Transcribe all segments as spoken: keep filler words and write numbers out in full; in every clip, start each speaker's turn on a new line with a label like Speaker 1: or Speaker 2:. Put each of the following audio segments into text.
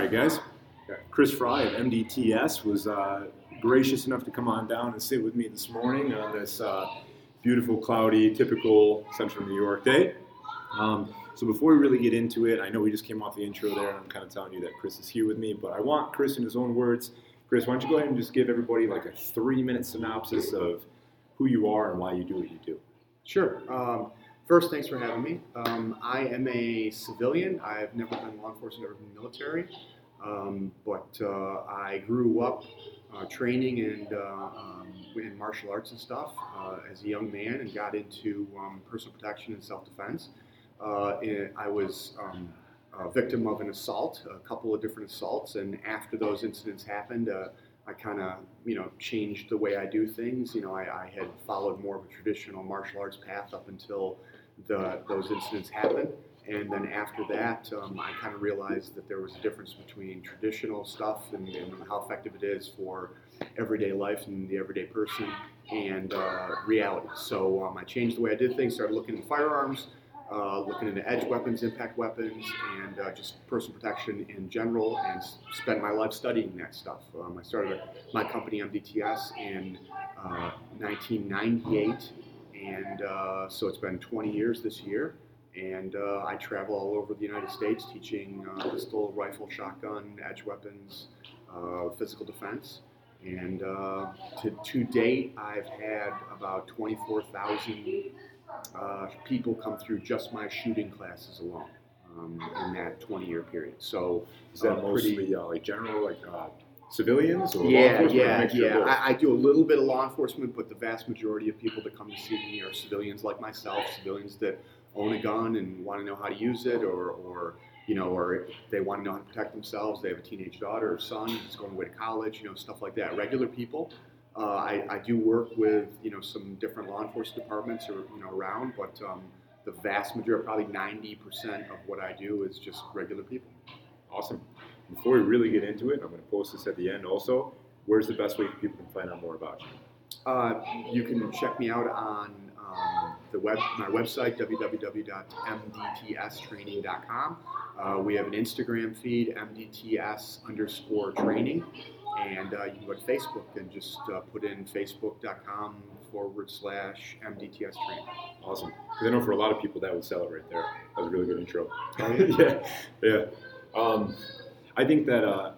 Speaker 1: right, guys. Chris Fry of M D T S was uh, gracious enough to come on down and sit with me this morning on this uh, beautiful, cloudy, typical Central New York day. Um, so before we really get into it, I know we just came off the intro there, and I'm kind of telling you that Chris is here with me, but I want Chris in his own words. Chris, why don't you go ahead and just give everybody like a three-minute synopsis of who you are and why you do what you do.
Speaker 2: Sure. Um, first, thanks for having me. Um, I am a civilian. I've never been law enforcement, never been military, um, but uh, I grew up uh, training and uh, um, in martial arts and stuff uh, as a young man, and got into um, personal protection and self-defense. Uh, and I was um, a victim of an assault, a couple of different assaults, and after those incidents happened, uh, I kind of, you know, changed the way I do things. You know, I, I had followed more of a traditional martial arts path up until the, those incidents happened. And then after that, um, I kind of realized that there was a difference between traditional stuff and, and how effective it is for everyday life and the everyday person and uh, reality. So um, I changed the way I did things, started looking at firearms, Uh, looking into edge weapons, impact weapons, and uh, just personal protection in general, and s- spent my life studying that stuff. Um, I started my company M D T S in uh, nineteen ninety-eight, and uh, so it's been twenty years this year, and uh, I travel all over the United States teaching uh, pistol, rifle, shotgun, edge weapons, uh, physical defense. And uh, to, to date, I've had about twenty-four thousand uh, people come through just my shooting classes alone um, in that twenty-year period. So
Speaker 1: Is that
Speaker 2: uh,
Speaker 1: mostly
Speaker 2: pretty,
Speaker 1: uh, like general, like uh, civilians or law
Speaker 2: yeah,
Speaker 1: enforcement? or a
Speaker 2: yeah,
Speaker 1: mixture of
Speaker 2: yeah.
Speaker 1: both?
Speaker 2: I, I do a little bit of law enforcement, but the vast majority of people that come to see me are civilians like myself, civilians that own a gun and want to know how to use it, or, or you know, or they want to know how to protect themselves. They have a teenage daughter or son who's going away to college, you know, stuff like that. Regular people. Uh, I, I do work with, you know, some different law enforcement departments, or you know, around, but um, the vast majority, probably ninety percent of what I do is just regular people.
Speaker 1: Awesome. Before we really get into it, I'm going to post this at the end also. Where's the best way people can find out more about you?
Speaker 2: Uh, you can check me out on um, the web, my website, w w w dot m d t s training dot com. Uh, we have an Instagram feed, M D T S underscore training, and uh, you can go to Facebook and just uh, put in facebook.com forward slash MDTS training.
Speaker 1: Awesome. Because I know for a lot of people that would sell it right there. That was a really good intro.
Speaker 2: Oh, yeah.
Speaker 1: yeah, yeah. Um, I think that, uh,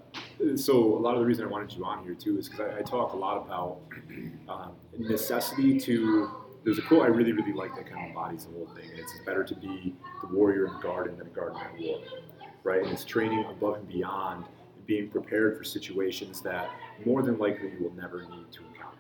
Speaker 1: so a lot of the reason I wanted you on here too is because I, I talk a lot about um, necessity to, there's a quote I really, really like that kind of embodies the whole thing. And it's better to be the warrior in the garden than a gardener in war, right? And it's training above and beyond, and being prepared for situations that more than likely you will never need to encounter.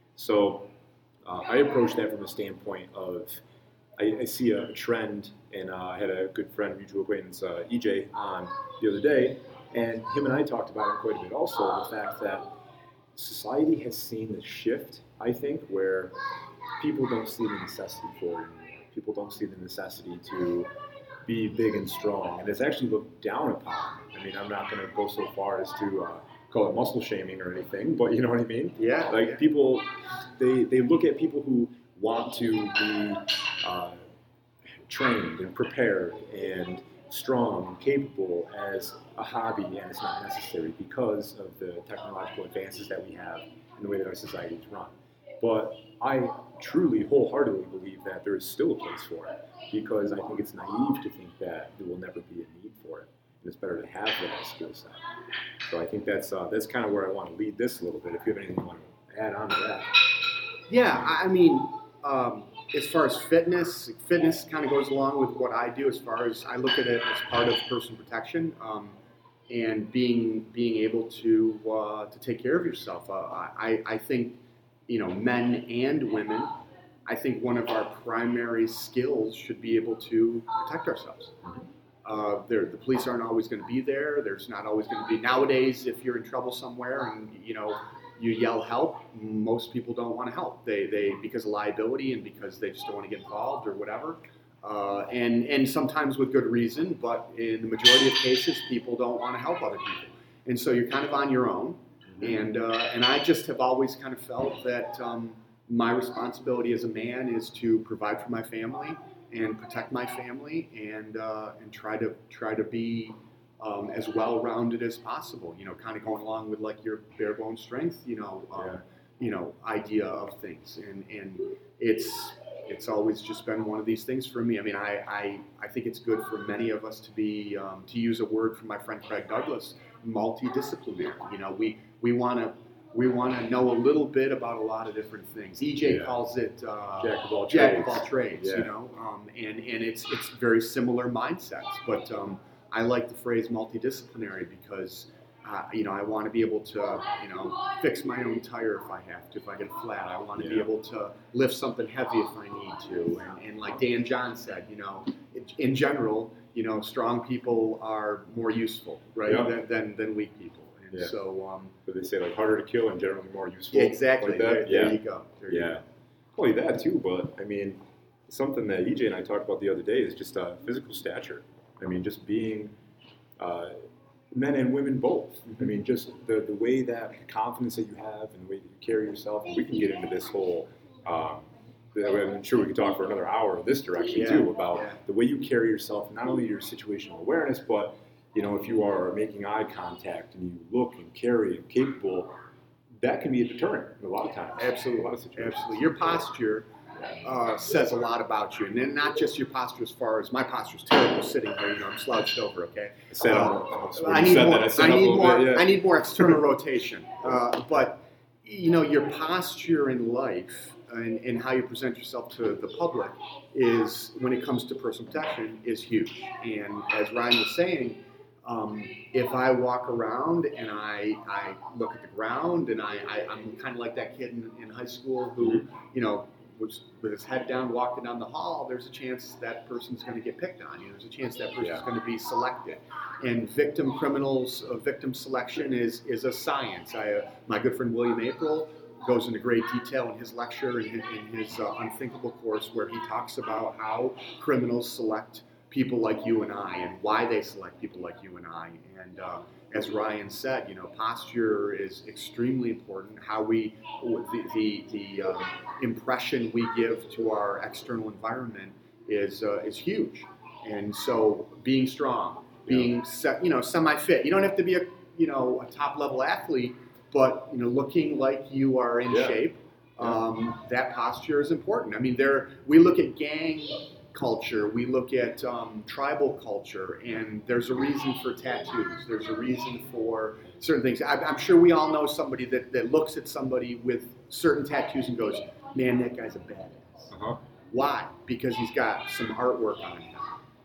Speaker 1: So uh, I approach that from the standpoint of, I, I see a trend, and uh, I had a good friend, mutual acquaintance, uh, E J, on the other day, and him and I talked about it quite a bit also, the fact that society has seen this shift, I think, where people don't see the necessity for it anymore. People don't see the necessity to be big and strong, and it's actually looked down upon. I mean, I'm not going to go so far as to uh, call it muscle shaming or anything, but you know what I mean?
Speaker 2: Yeah.
Speaker 1: Like
Speaker 2: yeah.
Speaker 1: people, they, they look at people who want to be uh, trained and prepared and strong and capable as a hobby, and it's not necessary because of the technological advances that we have and the way that our society is run. But I truly, wholeheartedly believe that there is still a place for it, because I think it's naive to think that there will never be a need for it, and it's better to have that skill set. So I think that's uh, that's kind of where I want to lead this a little bit. If you have anything you want to add on to that.
Speaker 2: Yeah, I mean, um, as far as fitness, fitness kind of goes along with what I do. As far as I look at it as part of personal protection, um, and being being able to uh, to take care of yourself. Uh, I I think, you know, men and women, I think one of our primary skills should be able to protect ourselves. Uh, the police aren't always going to be there. There's not always going to be, nowadays, if you're in trouble somewhere and, you know, you yell help, most people don't want to help. They, they because of liability and because they just don't want to get involved or whatever. Uh, and, and sometimes with good reason, but in the majority of cases, people don't want to help other people. And so you're kind of on your own. And, uh, and I just have always kind of felt that um, my responsibility as a man is to provide for my family and protect my family, and uh, and try to try to be um, as well-rounded as possible. You know, kind of going along with like your bare bone strength, you know, um,
Speaker 1: Yeah.
Speaker 2: you know, idea of things, and and it's it's always just been one of these things for me. I mean, I I, I think it's good for many of us to be, um, to use a word from my friend Craig Douglas, multidisciplinary. You know, we we want to. We want to know a little bit about a lot of different things. E J
Speaker 1: Yeah.
Speaker 2: calls it uh,
Speaker 1: Jack of all
Speaker 2: jack
Speaker 1: trades.
Speaker 2: of all trades.
Speaker 1: Yeah.
Speaker 2: You know, um, and and it's it's very similar mindsets. But um, I like the phrase multidisciplinary because uh, you know I want to be able to you know fix my own tire if I have to. If I get a flat, I want to be
Speaker 1: Yeah.
Speaker 2: able to lift something heavy if I need to. And, and like Dan John said, you know, in general, you know, strong people are more useful, right,
Speaker 1: Yeah.
Speaker 2: than, than than weak people. And
Speaker 1: Yeah.
Speaker 2: so. Um,
Speaker 1: So they say like harder to kill and generally more useful.
Speaker 2: Yeah, exactly.
Speaker 1: Like that.
Speaker 2: There,
Speaker 1: yeah.
Speaker 2: there you go. There you
Speaker 1: Yeah. Not only that too, but I mean, something that E J and I talked about the other day is just uh, physical stature. I mean, just being uh, men and women both. I mean, just the, the way that the confidence that you have and the way that you carry yourself. And we can get into this whole. Um, I'm sure we could talk for another hour in this direction
Speaker 2: Yeah,
Speaker 1: too about
Speaker 2: yeah.
Speaker 1: the way you carry yourself, not only your situational awareness, but you know, if you are making eye contact and you look and carry and capable, that can be a deterrent a lot of times.
Speaker 2: Absolutely.
Speaker 1: A lot of situations.
Speaker 2: Absolutely. Your posture uh, says a lot about you. And then not just your posture as far as my posture is terrible sitting here, you know, I'm slouched over, okay?
Speaker 1: I said,
Speaker 2: Uh,
Speaker 1: uh, when
Speaker 2: I
Speaker 1: you
Speaker 2: need
Speaker 1: said
Speaker 2: more,
Speaker 1: that, I said
Speaker 2: I
Speaker 1: up a
Speaker 2: need
Speaker 1: little
Speaker 2: more,
Speaker 1: bit, yeah.
Speaker 2: I need more external rotation. Uh, but, you know, your posture in life and, and how you present yourself to the public is, when it comes to personal protection, is huge. And as Ryan was saying, Um, if I walk around and I, I look at the ground and I, I, I'm kind of like that kid in, in high school who, you know, was with his head down walking down the hall, there's a chance that person's going to get picked on. You know, there's a chance that person's
Speaker 1: Yeah.
Speaker 2: going to be selected. And victim criminals, uh, victim selection is, is a science. I, uh, my good friend William April goes into great detail in his lecture, in, in his uh, Unthinkable course, where he talks about how criminals select people like you and I, and why they select people like you and I. And uh, as Ryan said, you know, posture is extremely important. How we, the the, the uh, impression we give to our external environment is uh, is huge. And so, being strong, being
Speaker 1: Yeah.
Speaker 2: se- you know semi-fit. You don't have to be a you know a top level athlete, but you know, looking like you are in
Speaker 1: Yeah.
Speaker 2: shape.
Speaker 1: Yeah.
Speaker 2: Um, that posture is important. I mean, there we look at gang culture, we look at um, tribal culture, and there's a reason for tattoos. There's a reason for certain things. I, I'm sure we all know somebody that, that looks at somebody with certain tattoos and goes, man, that guy's a badass.
Speaker 1: Uh-huh.
Speaker 2: Why? Because he's got some artwork on him.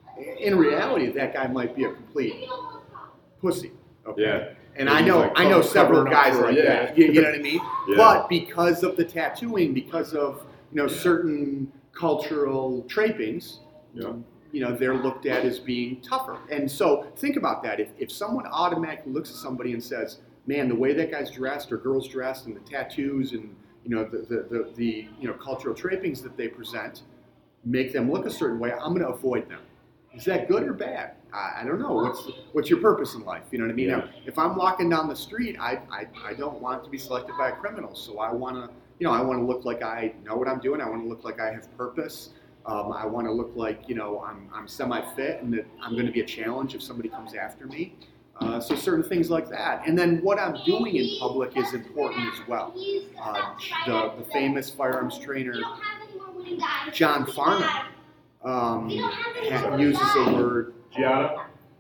Speaker 2: In reality, that guy might be a complete pussy. Okay?
Speaker 1: Yeah.
Speaker 2: And
Speaker 1: Maybe
Speaker 2: I
Speaker 1: he's,
Speaker 2: know
Speaker 1: like,
Speaker 2: I know
Speaker 1: cover-
Speaker 2: several
Speaker 1: covering up
Speaker 2: guys
Speaker 1: for-
Speaker 2: like
Speaker 1: yeah.
Speaker 2: that. You, you know what I mean?
Speaker 1: Yeah.
Speaker 2: But because of the tattooing, because of you know
Speaker 1: Yeah.
Speaker 2: certain cultural trappings,
Speaker 1: Yeah.
Speaker 2: you know, they're looked at as being tougher. And so think about that. If if someone automatically looks at somebody and says, man, the way that guy's dressed or girl's dressed and the tattoos and you know the the, the, the you know cultural trappings that they present make them look a certain way, I'm going to avoid them. Is that good or bad? I, I don't know. What's what's your purpose in life? You know what I mean?
Speaker 1: Yeah.
Speaker 2: Now, if I'm walking down the street, I, I, I don't want to be selected by a criminal. So I want to, you know, I want to look like I know what I'm doing. I want to look like I have purpose. Um, I want to look like, you know, I'm, I'm semi-fit and that I'm going to be a challenge if somebody comes after me. Uh, so certain things like that. And then what I'm doing in public is important as well. Uh, the, the famous firearms trainer, John Farnham, um, ha- uses a word
Speaker 1: Giada?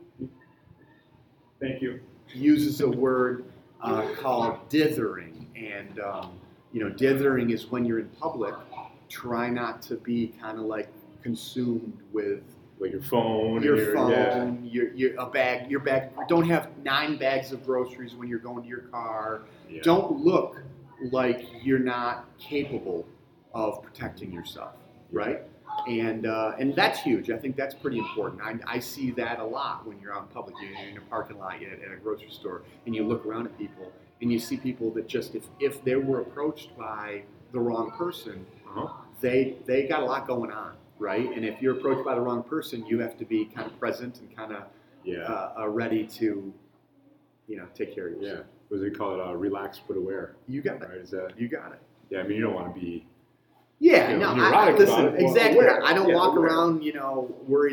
Speaker 1: Thank you.
Speaker 2: uses a word uh, called dithering, and um, you know, dithering is when you're in public, try not to be kind of like consumed with
Speaker 1: Like your phone.
Speaker 2: your
Speaker 1: and
Speaker 2: phone,
Speaker 1: Yeah.
Speaker 2: your your a bag, your bag. Don't have nine bags of groceries when you're going to your car.
Speaker 1: Yeah.
Speaker 2: Don't look like you're not capable of protecting yourself, right? And uh, and that's huge. I think that's pretty important. I, I see that a lot when you're out in public. You're in a parking lot, you're at a grocery store, and you look around at people, and you see people that just, if, if they were approached by the wrong person,
Speaker 1: Uh-huh.
Speaker 2: they they got a lot going on, right? And if you're approached by the wrong person, you have to be kind of present and kind of
Speaker 1: Yeah.
Speaker 2: uh, uh, ready to, you know, take care of
Speaker 1: Yeah.
Speaker 2: yourself.
Speaker 1: What do they call it? Uh, relax but aware.
Speaker 2: You got it.
Speaker 1: Right? Is that?
Speaker 2: You got it.
Speaker 1: Yeah. I mean, you don't want to be.
Speaker 2: Yeah,
Speaker 1: You know,
Speaker 2: no,
Speaker 1: neurotic
Speaker 2: I,
Speaker 1: about
Speaker 2: listen,
Speaker 1: it. Well,
Speaker 2: exactly.
Speaker 1: aware.
Speaker 2: I don't
Speaker 1: Yeah,
Speaker 2: walk
Speaker 1: aware.
Speaker 2: around, you know, worried that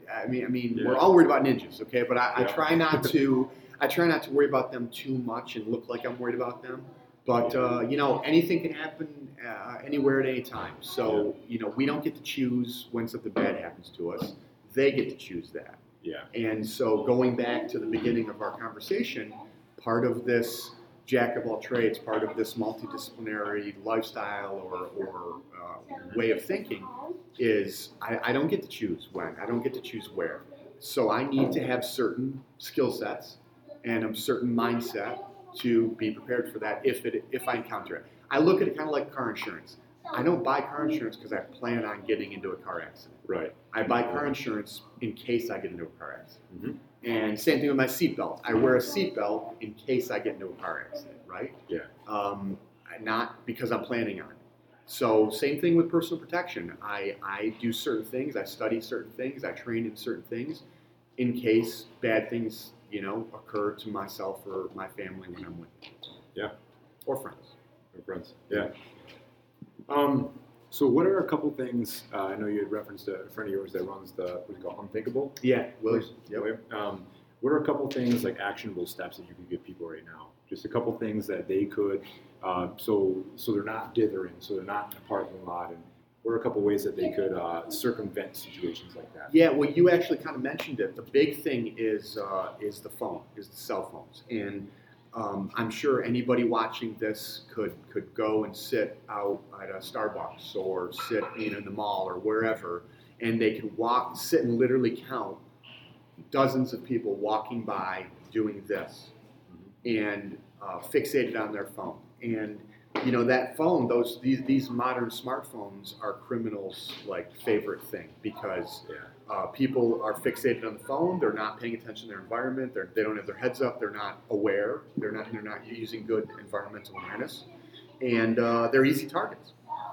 Speaker 2: I mean, I mean,
Speaker 1: Yeah.
Speaker 2: we're all worried about ninjas, okay? But I, I
Speaker 1: Yeah.
Speaker 2: try not to. I try not to worry about them too much and look like I'm worried about them. But uh, you know, anything can happen uh, anywhere at any time. So you know, we don't get to choose when something bad happens to us. They get to choose that.
Speaker 1: Yeah.
Speaker 2: And so going back to the beginning of our conversation, part of this jack of all trades, part of this multidisciplinary lifestyle or, or uh, way of thinking is I, I don't get to choose when, I don't get to choose where. So I need to have certain skill sets and a certain mindset to be prepared for that if it if I encounter it. I look at it kind of like car insurance. I don't buy car insurance because I plan on getting into a car accident.
Speaker 1: Right.
Speaker 2: I buy car insurance in case I get into a car accident.
Speaker 1: Mm-hmm.
Speaker 2: And same thing with my seatbelt. I wear a seatbelt in case I get into a car accident, right?
Speaker 1: Yeah.
Speaker 2: Um, not because I'm planning on it. So same thing with personal protection. I, I do certain things, I study certain things, I train in certain things in case bad things, you know, occur to myself or my family when I'm with them.
Speaker 1: Yeah.
Speaker 2: Or friends.
Speaker 1: Or friends. Yeah. Um, so what are a couple things, uh, I know you had referenced a friend of yours that runs the, what do you call it, Unthinkable?
Speaker 2: Yeah, Williams.
Speaker 1: Yep. Um, what are a couple things, like actionable steps that you could give people right now? Just a couple things that they could, uh, so so they're not dithering, so they're not in a parking lot, and what are a couple ways that they could uh, circumvent situations like that?
Speaker 2: Yeah, well, you actually kind of mentioned it. The big thing is uh, is the phone, is the cell phones, and um, I'm sure anybody watching this could could go and sit out at a Starbucks or sit you know, in the mall or wherever, and they could walk, sit and literally count dozens of people walking by doing this, and uh, fixated on their phone. And you know that phone, those these these modern smartphones are criminals' like favorite thing because
Speaker 1: Yeah.
Speaker 2: uh, people are fixated on the phone. They're not paying attention to their environment. They're, they don't have their heads up. They're not aware. They're not they're not using good environmental awareness, and uh, they're easy targets.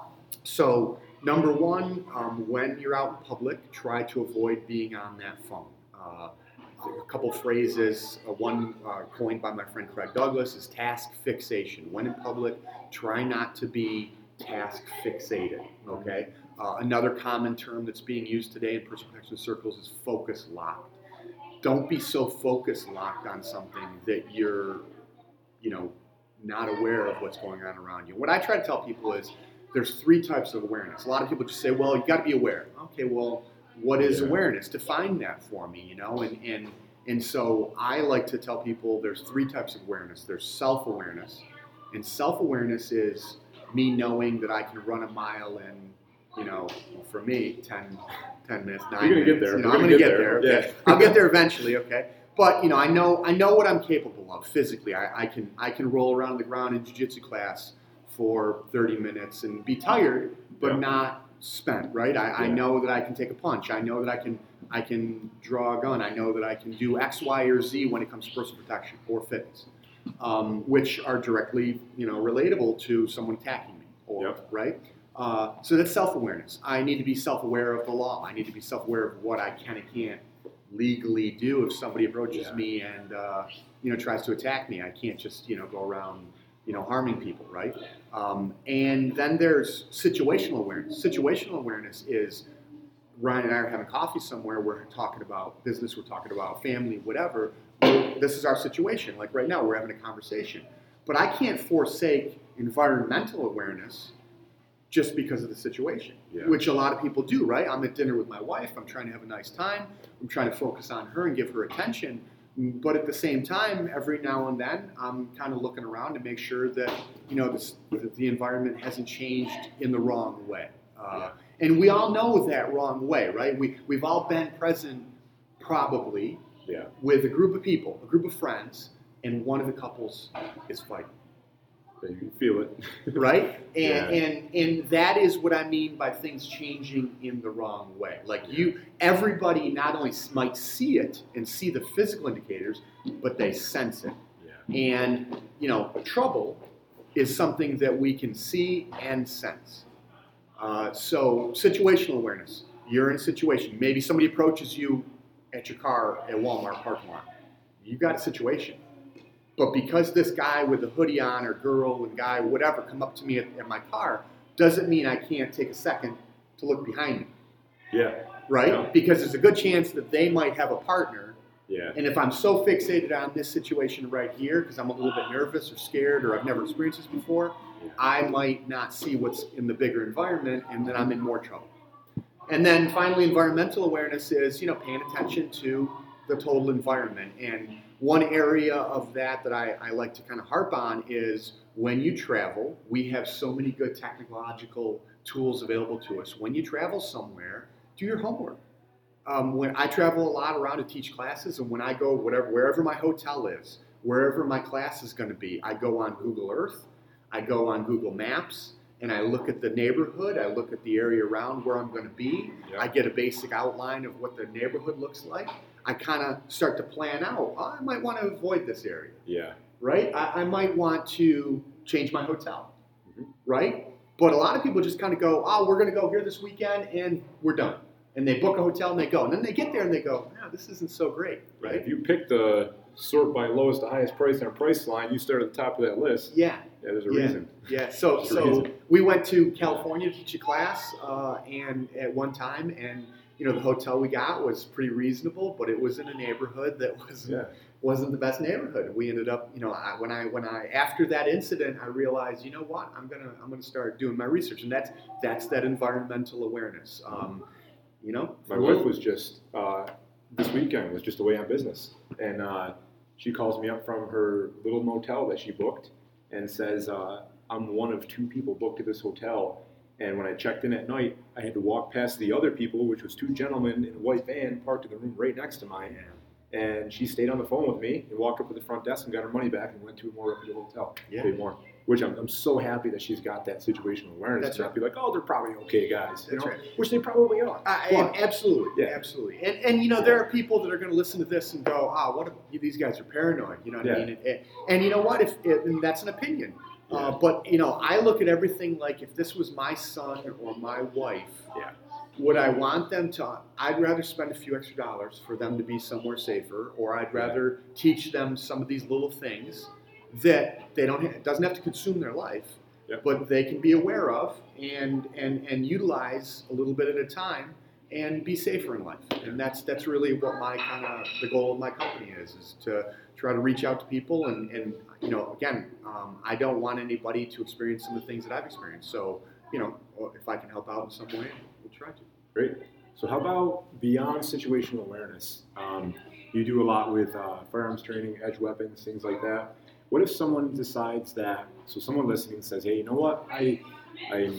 Speaker 2: So number one, um, when you're out in public, try to avoid being on that phone. Uh, a couple phrases, uh, one uh, coined by my friend Craig Douglas is task fixation. When in public, try not to be task fixated, okay? Uh, another common term that's being used today in personal protection circles is focus locked. Don't be so focus locked on something that you're, you know, not aware of what's going on around you. What I try to tell people is there's three types of awareness. A lot of people just say, well, you got to be aware. Okay, well, what is
Speaker 1: Yeah.
Speaker 2: awareness? Define that for me, you know, and, and and so I like to tell people there's three types of awareness. There's self-awareness, and self-awareness is me knowing that I can run a mile in, you know, for me, ten, ten minutes, nine
Speaker 1: You're gonna get
Speaker 2: minutes.
Speaker 1: there.
Speaker 2: You know,
Speaker 1: We're
Speaker 2: I'm
Speaker 1: gonna
Speaker 2: gonna
Speaker 1: get
Speaker 2: get
Speaker 1: there.
Speaker 2: there. Okay?
Speaker 1: Yeah.
Speaker 2: I'll get there eventually, okay? But you know, I know I know what I'm capable of physically. I, I can I can roll around the ground in jiu-jitsu class for thirty minutes and be tired, but
Speaker 1: Yeah.
Speaker 2: not spent, right? I, I
Speaker 1: Yeah.
Speaker 2: know that I can take a punch. I know that I can I can draw a gun. I know that I can do X, Y, or Z when it comes to personal protection or fitness, um, which are directly, you know, relatable to someone attacking me, or
Speaker 1: Yep.
Speaker 2: right. Uh, so that's self-awareness. I need to be self-aware of the law. I need to be self-aware of what I can and can't legally do if somebody approaches
Speaker 1: Yeah.
Speaker 2: me and uh, you know tries to attack me. I can't just you know go around you know harming people, right? Um, and then there's situational awareness. Situational awareness is Ryan and I are having coffee somewhere. We're talking about business. We're talking about family, whatever. This is our situation. Like right now, we're having a conversation. But I can't forsake environmental awareness just because of the situation,
Speaker 1: Yeah.
Speaker 2: which a lot of people do, right? I'm at dinner with my wife. I'm trying to have a nice time. I'm trying to focus on her and give her attention. But at the same time, every now and then, I'm kind of looking around to make sure that, you know, this, that the environment hasn't changed in the wrong way. Uh, and we all know that wrong way, right? We, we've all been present, probably,
Speaker 1: Yeah.
Speaker 2: with a group of people, a group of friends, and one of the couples is fighting.
Speaker 1: So you can feel it.
Speaker 2: Right? And,
Speaker 1: Yeah.
Speaker 2: and and that is what I mean by things changing in the wrong way. Like you, everybody not only might see it and see the physical indicators, but they sense it.
Speaker 1: Yeah.
Speaker 2: And, you know, trouble is something that we can see and sense. Uh, so situational awareness. You're in a situation. Maybe somebody approaches you at your car at Walmart parking lot. You've got a situation. But because this guy with a hoodie on or girl and guy, whatever, come up to me at, at my car, doesn't mean I can't take a second to look behind me.
Speaker 1: Yeah.
Speaker 2: right?
Speaker 1: Yeah.
Speaker 2: Because there's a good chance that they might have a partner.
Speaker 1: Yeah.
Speaker 2: And if I'm so fixated on this situation right here, because I'm a little bit nervous or scared or I've never experienced this before,
Speaker 1: Yeah.
Speaker 2: I might not see what's in the bigger environment, and then I'm in more trouble. And then finally, environmental awareness is, you know, paying attention to the total environment. And one area of that that I, I like to kind of harp on is when you travel, we have so many good technological tools available to us. When you travel somewhere, do your homework. Um, when I travel a lot around to teach classes, and when I go whatever wherever my hotel is, wherever my class is going to be, I go on Google Earth, I go on Google Maps, and I look at the neighborhood, I look at the area around where I'm going to be,
Speaker 1: Yeah.
Speaker 2: I get a basic outline of what the neighborhood looks like. I kind of start to plan out, oh, I might want to avoid this area,
Speaker 1: Yeah.
Speaker 2: right? I, I might want to change my hotel,
Speaker 1: Mhm.
Speaker 2: right? But a lot of people just kind of go, oh, we're going to go here this weekend, and we're done. And they book a hotel and they go. And then they get there and they go, no, this isn't so great, right?
Speaker 1: If you pick the sort by lowest to highest price on a price line, you start at the top of that list.
Speaker 2: Yeah.
Speaker 1: Yeah, there's a
Speaker 2: yeah.
Speaker 1: reason.
Speaker 2: Yeah. So,
Speaker 1: There's a
Speaker 2: so
Speaker 1: reason.
Speaker 2: we went to California to teach a class, uh, and at one time, and you know, the hotel we got was pretty reasonable, but it was in a neighborhood that was
Speaker 1: Yeah.
Speaker 2: wasn't the best neighborhood. We ended up, you know, I, when I when I after that incident, I realized, you know what, I'm gonna I'm gonna start doing my research, and that's that's that environmental awareness. Um, you know,
Speaker 1: My wife was just, uh, this weekend, was just away on business. And uh, she calls me up from her little motel that she booked and says, uh, I'm one of two people booked to this hotel. And when I checked in at night, I had to walk past the other people, which was two gentlemen in a white van parked in the room right next to mine. And she stayed on the phone with me and walked up to the front desk and got her money back and went to a more reputable hotel.
Speaker 2: Yeah.
Speaker 1: Paid more. Which I'm, I'm so happy that she's got that situational awareness.
Speaker 2: That's
Speaker 1: to not be like, oh, they're probably okay guys. You
Speaker 2: That's
Speaker 1: know?
Speaker 2: right.
Speaker 1: Which they probably are.
Speaker 2: I,
Speaker 1: But-
Speaker 2: absolutely,
Speaker 1: Yeah.
Speaker 2: absolutely, and and you know there are people that are going to listen to this and go, ah, oh, what if these guys are paranoid? You know what
Speaker 1: Yeah.
Speaker 2: I mean? And, and you know what? If it, and that's an opinion,
Speaker 1: Yeah.
Speaker 2: uh, but you know I look at everything like if this was my son or my wife,
Speaker 1: Yeah.
Speaker 2: would I want them to? I'd rather spend a few extra dollars for them to be somewhere safer, or I'd rather teach them some of these little things that they don't. Have, it doesn't have to consume their life.
Speaker 1: Yep.
Speaker 2: But they can be aware of and, and, and utilize a little bit at a time and be safer in life. And that's that's really what my kind of the goal of my company is, is to try to reach out to people and, and you know, again, um, I don't want anybody to experience some of the things that I've experienced. So, you know, if I can help out in some way, we'll try to.
Speaker 1: Great. So how about beyond situational awareness? Um, you do a lot with uh, firearms training, edge weapons, things like that. What if someone decides that, so someone listening says, hey, you know what, I, I,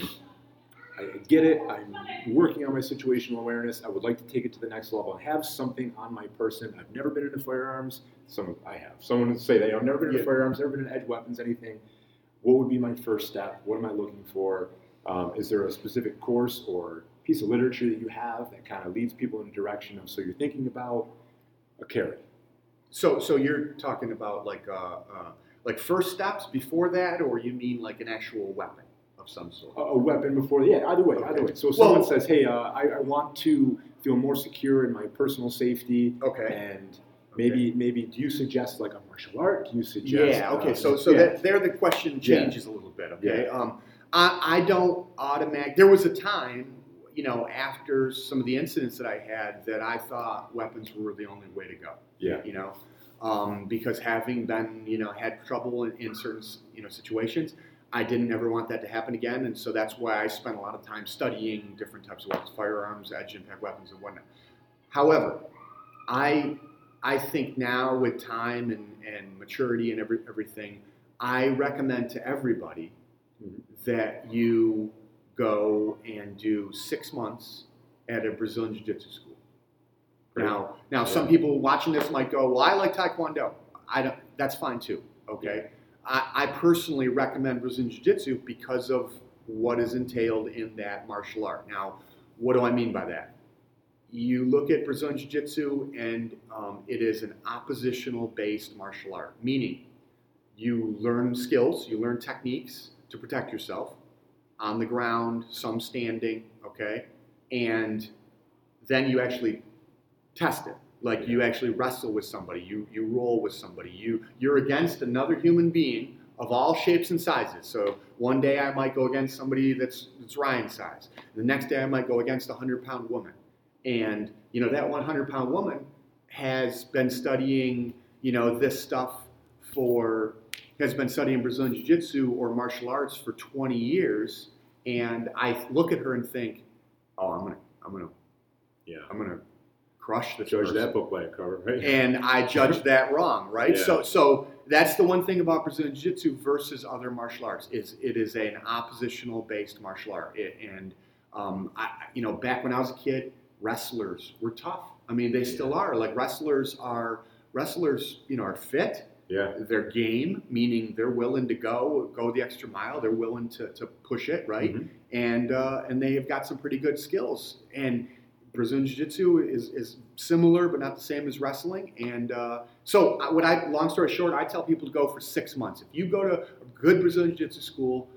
Speaker 1: I get it, I'm working on my situational awareness, I would like to take it to the next level, I have something on my person, I've never been into firearms, some I have, someone would say that, I've never been into
Speaker 2: Yeah.
Speaker 1: firearms, never been into edge weapons, anything, what would be my first step, what am I looking for, um, is there a specific course or piece of literature that you have that kind of leads people in a direction of, so you're thinking about a carry?
Speaker 2: So so you're talking about like uh, uh, like first steps before that, or you mean like an actual weapon of some sort?
Speaker 1: A, a weapon before, yeah, either way, either
Speaker 2: Okay.
Speaker 1: way. So if someone
Speaker 2: Well-
Speaker 1: says, hey, uh, I, I want to feel more secure in my personal safety,
Speaker 2: Okay.
Speaker 1: and maybe, maybe do you suggest like a martial art? Do you suggest?
Speaker 2: Yeah. Okay.
Speaker 1: uh,
Speaker 2: So so
Speaker 1: yeah.
Speaker 2: that there the question changes a little bit. Okay. Um, I I don't automatic. There was a time, you know, after some of the incidents that I had, that I thought weapons were the only way to go.
Speaker 1: Yeah.
Speaker 2: You know, um, because having been, you know, had trouble in, in certain, you know, situations, I didn't ever want that to happen again, and so that's why I spent a lot of time studying different types of weapons, firearms, edge impact weapons, and whatnot. However, I I think now with time and, and maturity and every, everything, I recommend to everybody
Speaker 1: Mhm.
Speaker 2: that you go and do six months at a Brazilian Jiu-Jitsu school.
Speaker 1: Great.
Speaker 2: Now, now some
Speaker 1: Yeah.
Speaker 2: people watching this might go, "Well, I like Taekwondo." I don't. That's fine too. Okay. I, I personally recommend Brazilian Jiu-Jitsu because of what is entailed in that martial art. Now, what do I mean by that? You look at Brazilian Jiu-Jitsu, and um, it is an oppositional-based martial art, meaning you learn skills, you learn techniques to protect yourself on the ground, some standing, okay, and then you actually test it. Like you actually wrestle with somebody, you you roll with somebody, you you're against another human being of all shapes and sizes. So one day I might go against somebody that's, that's Ryan's size. The next day I might go against a hundred-pound woman. And, you know, that one hundred-pound woman has been studying, you know, this stuff for, has been studying Brazilian Jiu-Jitsu or martial arts for twenty years. And I look at her and think, oh, I'm going to, I'm going to,
Speaker 1: Yeah.
Speaker 2: I'm going to crush this
Speaker 1: Judge
Speaker 2: person.
Speaker 1: that book by a cover, right?
Speaker 2: And I judge that wrong, right?
Speaker 1: Yeah.
Speaker 2: So, so that's the one thing about Brazilian Jiu-Jitsu versus other martial arts is it is an oppositional-based martial art. It, and um, I, you know, back when I was a kid, wrestlers were tough. I mean, they still are. Like wrestlers are wrestlers, you know, are fit.
Speaker 1: Yeah.
Speaker 2: They're game, meaning they're willing to go go the extra mile. They're willing to, to push it, right?
Speaker 1: Mm-hmm.
Speaker 2: And uh, and they have got some pretty good skills. And Brazilian Jiu-Jitsu is, is similar, but not the same as wrestling. And uh, so, what I, long story short, I tell people to go for six months. If you go to a good Brazilian Jiu-Jitsu school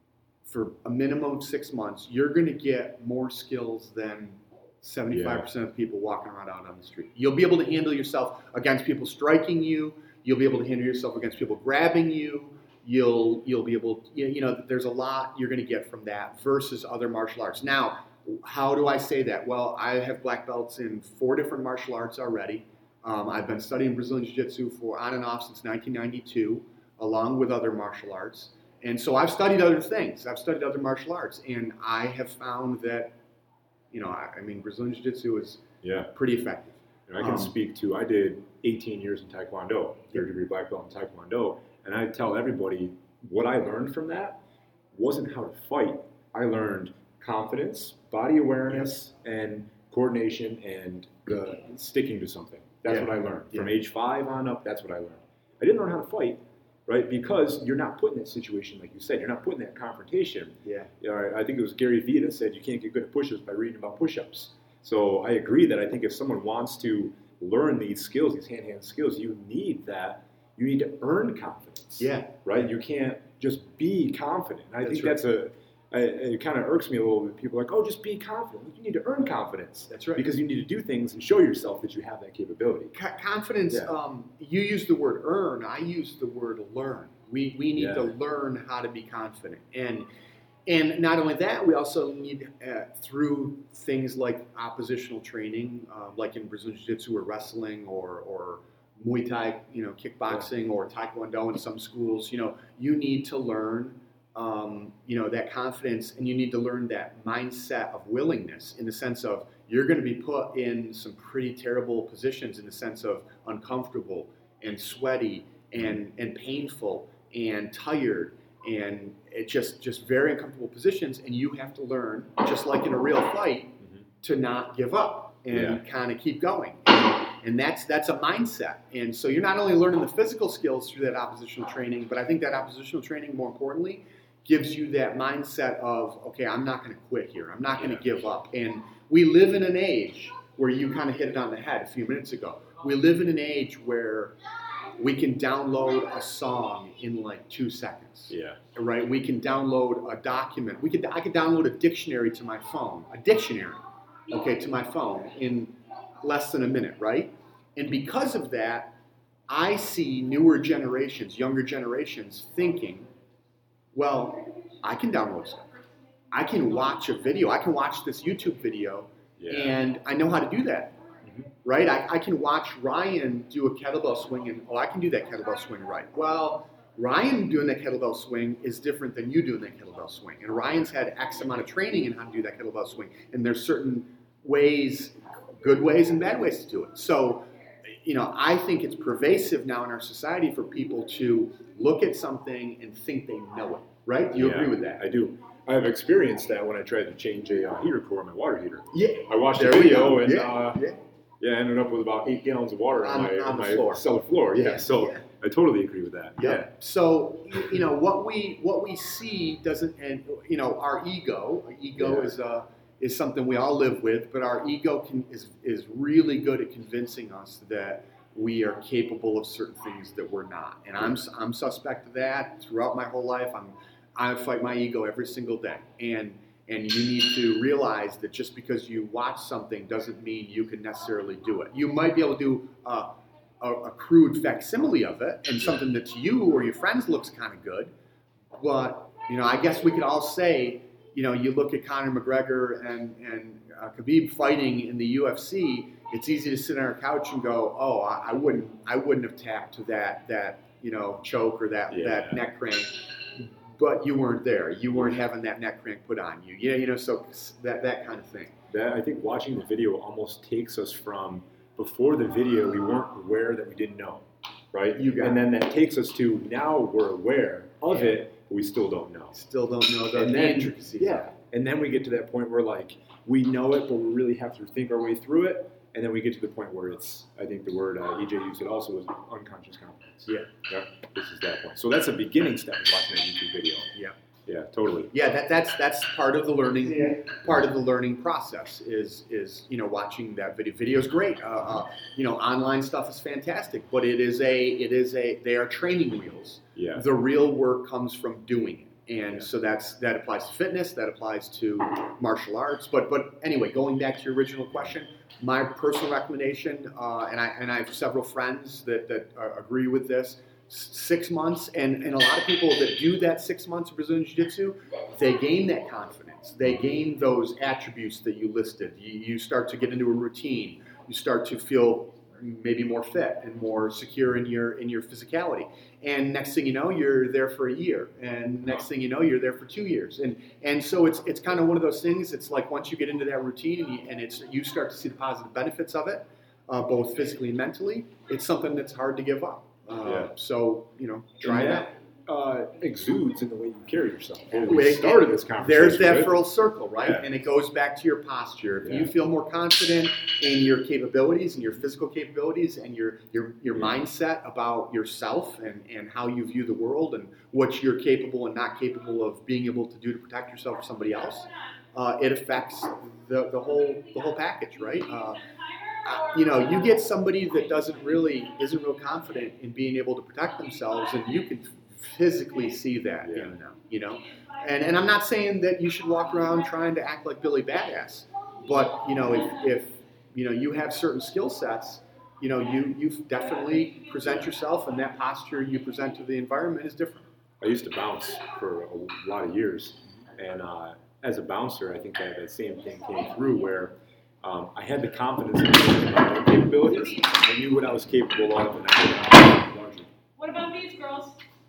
Speaker 2: for a minimum of six months, you're going to get more skills than seventy-five percent yeah. of people walking around out on the street. You'll be able to handle yourself against people striking you. You'll be able to handle yourself against people grabbing you. You'll you'll be able, you know, there's a lot you're going to get from that versus other martial arts. Now, how do I say that? Well, I have black belts in four different martial arts already. Um, I've been studying Brazilian Jiu-Jitsu for on and off since nineteen ninety-two, along with other martial arts. And so I've studied other things. I've studied other martial arts, and I have found that, you know, I, I mean, Brazilian Jiu-Jitsu is
Speaker 1: yeah.
Speaker 2: pretty effective.
Speaker 1: And I can
Speaker 2: um,
Speaker 1: speak to, I did eighteen years in Taekwondo, third degree black belt in Taekwondo, and I tell everybody what I learned from that wasn't how to fight. I learned confidence, body awareness, and coordination, and the sticking to something. That's
Speaker 2: yeah.
Speaker 1: what I learned. From
Speaker 2: Yeah.
Speaker 1: age five on up, that's what I learned. I didn't learn how to fight, right? Because you're not put in that situation, like you said. You're not put in that confrontation.
Speaker 2: Yeah.
Speaker 1: You know, I think it was Gary Vee that said you can't get good at push-ups by reading about push-ups. So I agree that I think if someone wants to learn these skills, these hand-hand skills, you need that. You need to earn confidence.
Speaker 2: Yeah.
Speaker 1: Right? You can't just be confident. And I
Speaker 2: That's
Speaker 1: think
Speaker 2: right.
Speaker 1: that's a, I, it kind of irks me a little bit. People are like, oh, just be confident. You need to earn confidence.
Speaker 2: That's right.
Speaker 1: Because you need to do things and show yourself that you have that capability.
Speaker 2: Co- confidence,
Speaker 1: Yeah.
Speaker 2: um, you use the word earn, I use the word learn. We, we need
Speaker 1: Yeah.
Speaker 2: to learn how to be confident. And And not only that, we also need, uh, through things like oppositional training, uh, like in Brazilian Jiu-Jitsu or wrestling or, or Muay Thai, you know, kickboxing or Taekwondo in some schools, you know, you need to learn, um, you know, that confidence, and you need to learn that mindset of willingness in the sense of you're going to be put in some pretty terrible positions in the sense of uncomfortable and sweaty and, and painful and tired and it just just very uncomfortable positions, and you have to learn, just like in a real fight, mm-hmm. to not give up and yeah. kind of keep going. And, and that's that's a mindset. And so you're not only learning the physical skills through that oppositional training, but I think that oppositional training, more importantly, gives you that mindset of, okay, I'm not going to quit here. I'm not going to yeah. give up. And we live in an age where you kind of hit it on the head a few minutes ago. We live in an age where we can download a song in like two seconds.
Speaker 1: Yeah.
Speaker 2: Right? We can download a document. We could I could download a dictionary to my phone. A dictionary, okay, to my phone in less than a minute, right? And because of that, I see newer generations, younger generations thinking, well, I can download stuff. I can watch a video. I can watch this YouTube video, yeah. and I know how to do that. Right? I, I can watch Ryan do a kettlebell swing and, oh, I can do that kettlebell swing right. Well, Ryan doing that kettlebell swing is different than you doing that kettlebell swing. And Ryan's had X amount of training in how to do that kettlebell swing. And there's certain ways, good ways and bad ways to do it. So, you know, I think it's pervasive now in our society for people to look at something and think they know it. Right? Do you
Speaker 1: yeah,
Speaker 2: agree with that?
Speaker 1: I do. I've experienced that when I tried to change a uh, heater core on my water heater.
Speaker 2: Yeah.
Speaker 1: I watched
Speaker 2: there
Speaker 1: a video and...
Speaker 2: Yeah.
Speaker 1: Uh,
Speaker 2: yeah.
Speaker 1: Yeah, I ended up with about eight gallons of water on,
Speaker 2: on,
Speaker 1: my,
Speaker 2: on
Speaker 1: my
Speaker 2: the floor.
Speaker 1: cellar floor. Yeah,
Speaker 2: yeah.
Speaker 1: so
Speaker 2: yeah.
Speaker 1: I totally agree with that.
Speaker 2: Yep.
Speaker 1: Yeah.
Speaker 2: So you know what we what we see doesn't, and you know our ego. Ego
Speaker 1: yeah.
Speaker 2: is uh, is something we all live with, but our ego can is is really good at convincing us that we are capable of certain things that we're not. And I'm I'm suspect of that throughout my whole life. I'm I fight my ego every single day, and. And you need to realize that just because you watch something doesn't mean you can necessarily do it. You might be able to do a, a, a crude facsimile of it and something that to you or your friends looks kind of good, but You know, I guess we could all say, you know, you look at Conor McGregor and, and uh, Khabib fighting in the U F C, it's easy to sit on our couch and go, oh, I, I wouldn't I wouldn't have tapped to that, that you know, choke or that,
Speaker 1: Yeah.
Speaker 2: that neck crank. But you weren't there. You weren't having that neck crank put on you. Yeah, you know, so that, that kind of thing.
Speaker 1: That, I think watching the video almost takes us from before the video, we weren't aware that we didn't know, right?
Speaker 2: You got
Speaker 1: and
Speaker 2: it.
Speaker 1: then that takes us to now we're aware of it, but we still don't know.
Speaker 2: Still don't know the,
Speaker 1: And
Speaker 2: the
Speaker 1: then,
Speaker 2: intricacies.
Speaker 1: yeah, and then we get to that point where like we know it, but we really have to think our way through it. And then we get to the point where it's, I think the word uh, E J used it also was unconscious confidence.
Speaker 2: Yeah.
Speaker 1: Yeah. This is that point. So that's a beginning step of watching that YouTube video.
Speaker 2: Yeah.
Speaker 1: Yeah, totally.
Speaker 2: Yeah, that, that's that's part of the learning part of the learning process is is you know watching that video. Video is great. Uh, uh, you know, online stuff is fantastic, but it is a it is a they are training wheels.
Speaker 1: Yeah.
Speaker 2: The real work comes from doing it, and
Speaker 1: Yeah.
Speaker 2: so that's that applies to fitness, that applies to martial arts. But but anyway, going back to your original question, my personal recommendation, uh, and I and I have several friends that that uh, agree with this. Six months, and, and a lot of people that do that six months of Brazilian Jiu-Jitsu, they gain that confidence. They gain those attributes that you listed. You, you start to get into a routine. You start to feel maybe more fit and more secure in your in your physicality. And next thing you know, you're there for a year. And next thing you know, you're there for two years. And and so it's it's kind of one of those things. It's like once you get into that routine and, you, and it's you start to see the positive benefits of it, uh, both physically and mentally. It's something that's hard to give up. Uh,
Speaker 1: Yeah.
Speaker 2: So, you know, try
Speaker 1: And
Speaker 2: that.
Speaker 1: that uh, exudes in the way you carry yourself.
Speaker 2: Wait,
Speaker 1: We started this conversation.
Speaker 2: There's that
Speaker 1: with.
Speaker 2: full circle, right?
Speaker 1: Yeah.
Speaker 2: And it goes back to your posture. If
Speaker 1: Yeah.
Speaker 2: you feel more confident in your capabilities and your physical capabilities and your your, your
Speaker 1: Yeah.
Speaker 2: mindset about yourself and, and how you view the world and what you're capable and not capable of being able to do to protect yourself or somebody else, uh, it affects the, the whole the whole package, right? Uh, Uh, you know, you get somebody that doesn't really, isn't real confident in being able to protect themselves, and you can physically see that
Speaker 1: Yeah.
Speaker 2: in them, you know? And and I'm not saying that you should walk around trying to act like Billy Badass, but, you know, if, if you know, you have certain skill sets, you know, you, you definitely present yourself, and that posture you present to the environment is different.
Speaker 1: I used to bounce for a lot of years, and uh, as a bouncer, I think that, that same thing came through where um, I had the confidence in my own capabilities. I knew what I was capable of, and I knew how I was.
Speaker 3: What about these girls?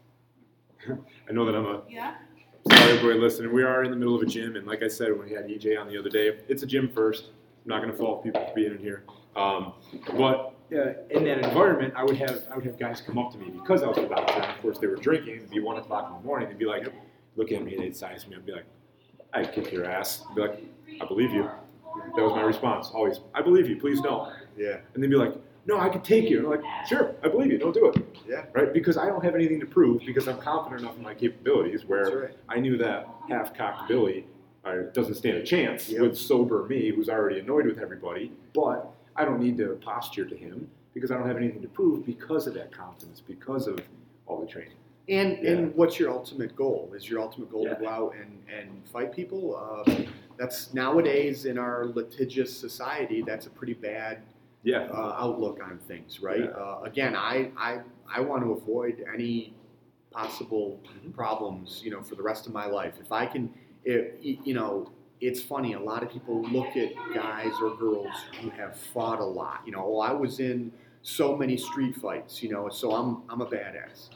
Speaker 1: I know that I'm a
Speaker 3: Yeah?
Speaker 1: sorry everybody listening. We are in the middle of a gym, and like I said when we had E J on the other day, it's a gym first. I'm not going to fault people for being in here, um, but uh, in that environment, I would have I would have guys come up to me because I was a bouncer. And of course, they were drinking. It'd be one o'clock in the morning. They'd be like, look at me, they'd size me. I'd be like, I'd kick your ass. I'd be like, I believe you. That was my response, always. I believe you, please don't.
Speaker 2: Yeah.
Speaker 1: And they'd be like, no, I can take you. And I'm like, sure, I believe you, don't do it.
Speaker 2: Yeah.
Speaker 1: Right? Because I don't have anything to prove, because I'm confident enough in my capabilities where
Speaker 2: That's right.
Speaker 1: I knew that half-cocked Billy uh, doesn't stand a chance
Speaker 2: Yep.
Speaker 1: with sober me, who's already annoyed with everybody, but I don't need to posture to him because I don't have anything to prove because of that confidence, because of all the training.
Speaker 2: And
Speaker 1: Yeah.
Speaker 2: and what's your ultimate goal? Is your ultimate goal
Speaker 1: Yeah.
Speaker 2: to go out and, and fight people? Uh, that's nowadays in our litigious society, that's a pretty bad
Speaker 1: Yeah.
Speaker 2: uh, outlook on things, right?
Speaker 1: Yeah.
Speaker 2: Uh, again, I, I I want to avoid any possible
Speaker 1: Mhm.
Speaker 2: problems, you know, for the rest of my life. If I can, if, you know, it's funny. A lot of people look at guys or girls who have fought a lot. You know, oh, I was in so many street fights. You know, so I'm I'm a badass.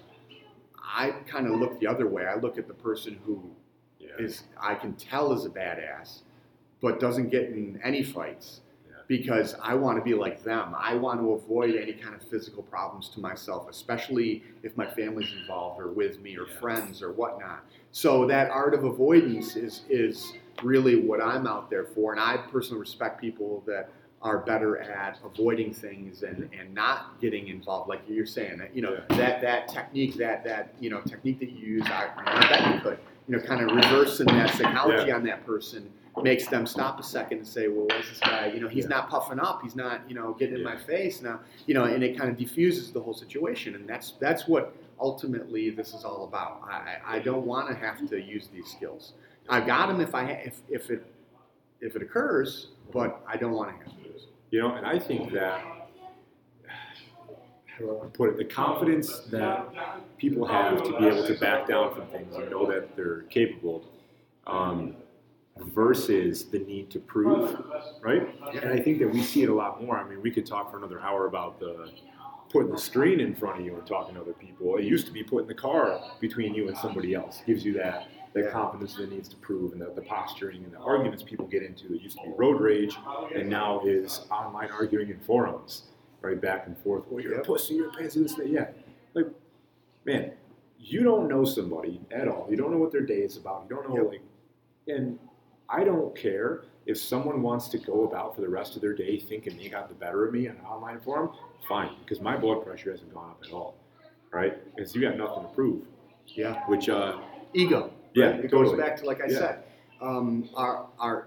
Speaker 2: I kind of look the other way. I look at the person who
Speaker 1: Yeah.
Speaker 2: is I can tell is a badass, but doesn't get in any fights
Speaker 1: Yeah.
Speaker 2: because I want to be like them. I want to avoid any kind of physical problems to myself, especially if my family's involved or with me or
Speaker 1: Yeah.
Speaker 2: friends or whatnot. So that art of avoidance is is really what I'm out there for, and I personally respect people that are better at avoiding things and, and not getting involved, like you're saying. That you know
Speaker 1: Yeah.
Speaker 2: that that technique, that that you know technique that you use, I, I bet you could, you know, kind of reversing that psychology
Speaker 1: Yeah.
Speaker 2: on that person makes them stop a second and say, well, what's this guy? You know, he's
Speaker 1: Yeah.
Speaker 2: not puffing up, he's not, you know, getting in
Speaker 1: Yeah.
Speaker 2: my face now, you know, and it kind of diffuses the whole situation, and that's that's what ultimately this is all about. I I don't want to have to use these skills. I've got them if I ha- if if it if it occurs, but I don't want to have to use them.
Speaker 1: You know, and I think that how do I want to put it? The confidence that people have to be able to back down from things and know that they're capable, um, versus the need to prove, right? And I think that we see it a lot more. I mean, we could talk for another hour about the putting the screen in front of you and talking to other people. It used to be putting the car between you and somebody else. It gives you that that confidence that needs to prove, and the, the posturing and the arguments people get into. It used to be road rage, and now is online arguing in forums, right, back and forth. Oh, you're a pussy, you're a pussy, this, that. Yeah. Like, man, you don't know somebody at all. You don't know what their day is about. You don't know, yep. like, and I don't care if someone wants to go about for the rest of their day thinking they got the better of me on an online forum, fine, because my blood pressure hasn't gone up at all, right? Because you got nothing to prove.
Speaker 2: Yeah.
Speaker 1: Which, uh...
Speaker 2: ego.
Speaker 1: Yeah,
Speaker 2: right? It
Speaker 1: totally.
Speaker 2: goes back to, like I
Speaker 1: yeah.
Speaker 2: said, um, our, our,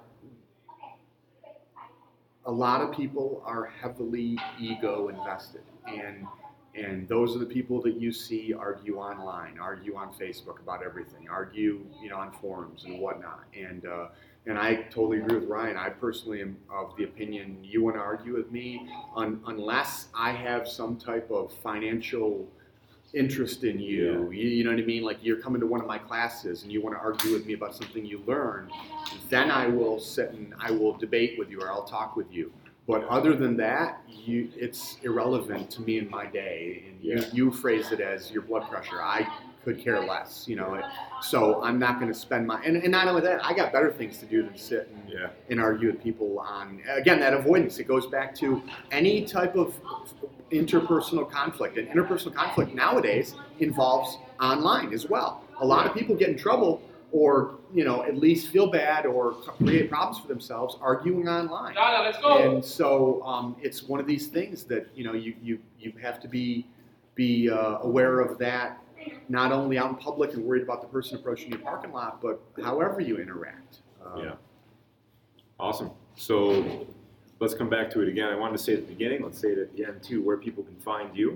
Speaker 2: a lot of people are heavily ego invested, and and those are the people that you see argue online, argue on Facebook about everything, argue, you know, on forums and whatnot. And uh, and I totally agree with Ryan. I personally am of the opinion, you want to argue with me un- unless I have some type of financial interest in you.
Speaker 1: Yeah.
Speaker 2: you, you know what I mean? Like, you're coming to one of my classes and you want to argue with me about something you learned, then I will sit and I will debate with you, or I'll talk with you. But other than that, you, it's irrelevant to me in my day. And you,
Speaker 1: Yeah.
Speaker 2: you phrased it as your blood pressure. I could care less, you know. So I'm not going to spend my, and, and not only that, I got better things to do than sit and,
Speaker 1: yeah.
Speaker 2: and argue with people on, again, that avoidance. It goes back to any type of interpersonal conflict. And interpersonal conflict nowadays involves online as well. A lot of people get in trouble, or, you know, at least feel bad or create problems for themselves arguing online.
Speaker 3: Let's go.
Speaker 2: And so um, it's one of these things that, you know, you you, you have to be be uh, aware of that, not only out in public and worried about the person approaching your parking lot, but however you interact. Um,
Speaker 1: yeah. Awesome. So let's come back to it again. I wanted to say it at the beginning. Let's say it at the end too, where people can find you.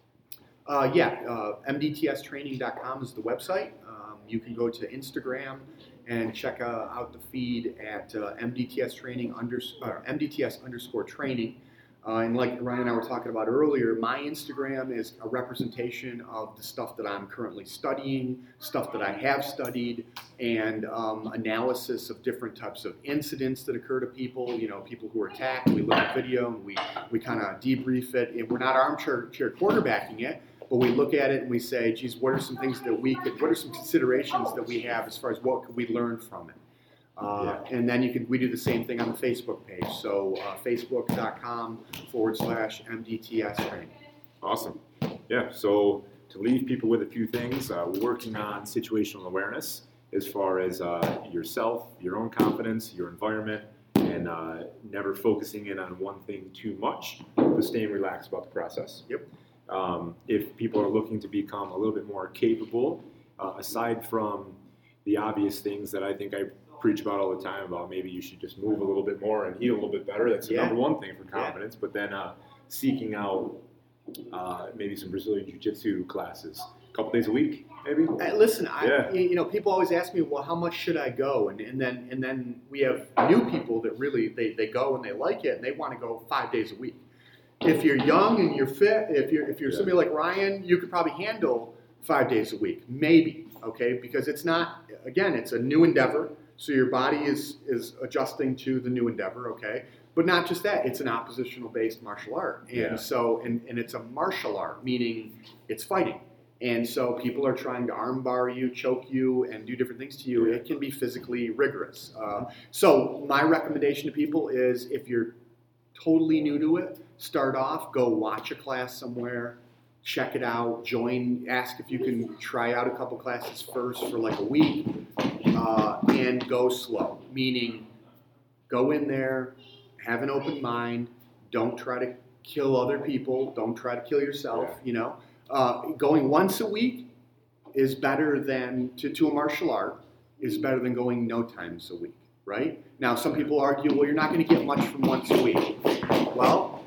Speaker 2: Uh, yeah, uh, M D T S training dot com is the website. Um, you can go to Instagram and check uh, out the feed at uh, M D T S training under, uh, M D T S underscore training. Uh, and like Ryan and I were talking about earlier, my Instagram is a representation of the stuff that I'm currently studying, stuff that I have studied, and um, analysis of different types of incidents that occur to people, you know, people who are attacked. We look at video and we, we kind of debrief it. And we're not armchair chair quarterbacking it, but we look at it and we say, geez, what are some things that we could, what are some considerations that we have as far as what could we learn from it? Uh,
Speaker 1: yeah.
Speaker 2: And then you can, we do the same thing on the Facebook page. So uh, facebook.com forward slash MDTS training.
Speaker 1: Awesome. Yeah. So to leave people with a few things, uh, we're working on situational awareness as far as uh, yourself, your own confidence, your environment, and uh, never focusing in on one thing too much, but staying relaxed about the process.
Speaker 2: Yep.
Speaker 1: Um, if people are looking to become a little bit more capable, uh, aside from the obvious things that I think I preach about all the time about maybe you should just move a little bit more and eat a little bit better. That's the
Speaker 2: yeah.
Speaker 1: number one thing for confidence. Yeah. But then uh, seeking out uh, maybe some Brazilian Jiu-Jitsu classes, a couple days a week, maybe.
Speaker 2: Uh, listen, I,
Speaker 1: yeah.
Speaker 2: you know, people always ask me, well, how much should I go? And, and then and then we have new people that really they, they go and they like it and they want to go five days a week. If you're young and you're fit, if you're if you're yeah. somebody like Ryan, you could probably handle five days a week, maybe. Okay, because it's not, again, it's a new endeavor. So your body is, is adjusting to the new endeavor, okay? But not just that, it's an oppositional-based martial art. And
Speaker 1: yeah.
Speaker 2: so, and, and it's a martial art, meaning it's fighting. And so people are trying to armbar you, choke you, and do different things to you.
Speaker 1: Yeah.
Speaker 2: It can be physically rigorous. Uh, so my recommendation to people is if you're totally new to it, start off, go watch a class somewhere, check it out, join, ask if you can try out a couple classes first for like a week. Uh, and go slow, meaning go in there, have an open mind, don't try to kill other people, don't try to kill yourself,
Speaker 1: yeah.
Speaker 2: you know. Uh, going once a week is better than, to, to a martial art, is better than going no times a week, right? Now, some people argue, well, you're not going to get much from once a week. Well,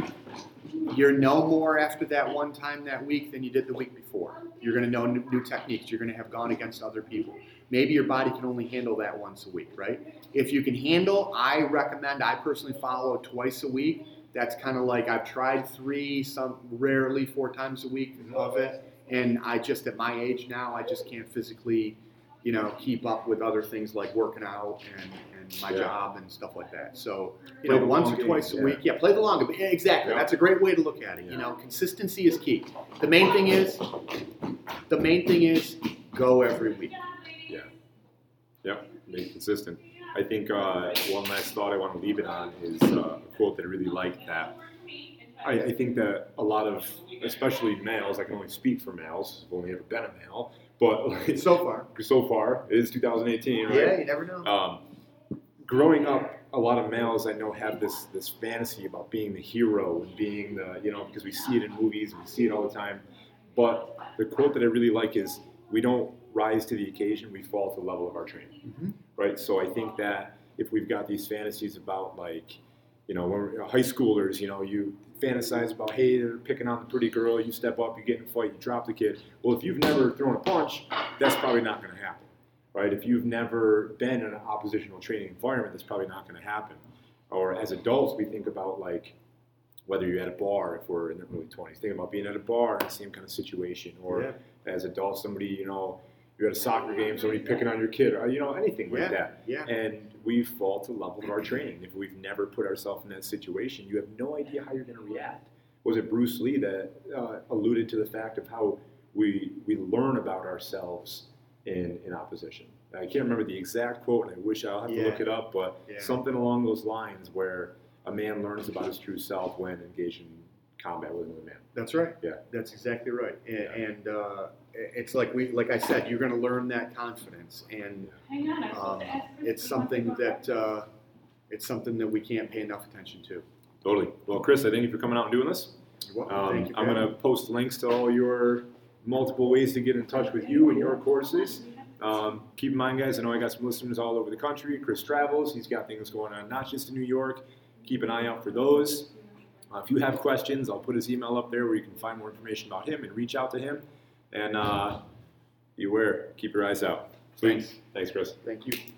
Speaker 2: you're no more after that one time that week than you did the week before. You're going to know new, new techniques. You're going to have gone against other people. Maybe your body can only handle that once a week, right? If you can handle, I recommend, I personally follow twice a week. that's kind of like I've tried three, some rarely four times a week of it, and I just at my age now, I just can't physically, you know, keep up with other things like working out and, and my
Speaker 1: Yeah.
Speaker 2: job and stuff like that. So, you
Speaker 1: Play
Speaker 2: know,
Speaker 1: the
Speaker 2: once
Speaker 1: long
Speaker 2: or
Speaker 1: game,
Speaker 2: twice
Speaker 1: yeah.
Speaker 2: a week, yeah, play the long game. Yeah, exactly.
Speaker 1: Yeah.
Speaker 2: That's a great way to look at it.
Speaker 1: Yeah.
Speaker 2: You know, consistency is key. The main thing is, the main thing is go every week.
Speaker 1: Yeah. Yep. Be consistent. I think uh, one last thought I want to leave it on is uh, a quote that I really like that I, I think that a lot of, especially males, I can only speak for males, I've only ever been a male, but like,
Speaker 2: So far.
Speaker 1: so far, it is two thousand eighteen, right?
Speaker 2: Yeah, you never know.
Speaker 1: Um, growing up, a lot of males I know have this this fantasy about being the hero and being the, you know, because we see it in movies and we see it all the time. But the quote that I really like is, we don't rise to the occasion, we fall to the level of our training,
Speaker 2: Mm-hmm.
Speaker 1: right? So I think that if we've got these fantasies about, like, you know, when we're high schoolers, you know, you fantasize about, hey, they're picking on the pretty girl, you step up, you get in a fight, you drop the kid. Well, if you've never thrown a punch, that's probably not going to happen, right? If you've never been in an oppositional training environment, that's probably not going to happen. Or as adults, we think about, like, whether you're at a bar, if we're in the early twenties, think about being at a bar in the same kind of situation. Or
Speaker 2: Yeah.
Speaker 1: as adults, somebody, you know, you're at a soccer game, somebody picking on your kid, or, you know, anything like
Speaker 2: Yeah,
Speaker 1: that.
Speaker 2: yeah.
Speaker 1: And we fall to the level of our training. If we've never put ourselves in that situation, you have no idea how you're going to react. Was it Bruce Lee that uh, alluded to the fact of how we we learn about ourselves in, in opposition? I can't remember the exact quote, and I wish I'll have to
Speaker 2: Yeah.
Speaker 1: look it up, but
Speaker 2: Yeah.
Speaker 1: something along those lines where a man learns about his true self when engaged in combat with another man.
Speaker 2: That's right.
Speaker 1: Yeah.
Speaker 2: That's exactly right. And,
Speaker 1: Yeah.
Speaker 2: and uh, it's like we, like I said, you're going to learn that confidence, and
Speaker 3: Hang on, I'm
Speaker 2: um,
Speaker 3: supposed to ask Chris
Speaker 2: it's
Speaker 3: if he wants to
Speaker 2: something
Speaker 3: go
Speaker 2: that
Speaker 3: first.
Speaker 2: uh, it's something that we can't pay enough attention to.
Speaker 1: Totally. Well, Chris, I thank you for coming out and doing this.
Speaker 2: Well,
Speaker 1: Um,
Speaker 2: thank you.
Speaker 1: I'm
Speaker 2: for
Speaker 1: going to
Speaker 2: having
Speaker 1: post links to all your multiple ways to get in touch with you and your courses. Um, keep in mind, guys, I know I got some listeners all over the country. Chris travels. He's got things going on, not just in New York. Keep an eye out for those. Uh, if you have questions, I'll put his email up there where you can find more information about him and reach out to him. And uh, beware, keep your eyes out.
Speaker 2: Thanks.
Speaker 1: Thanks, Chris.
Speaker 2: me. Thank you.